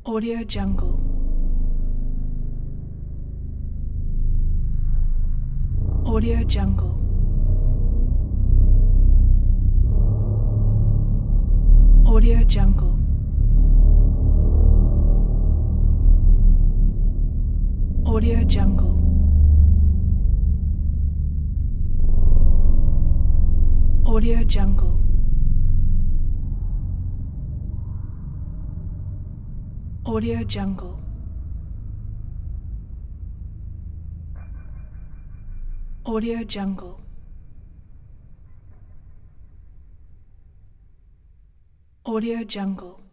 Audio Jungle. Audio Jungle. Audio Jungle. Audio Jungle. Audio Jungle. Audio Jungle. Audio Jungle. Audio Jungle.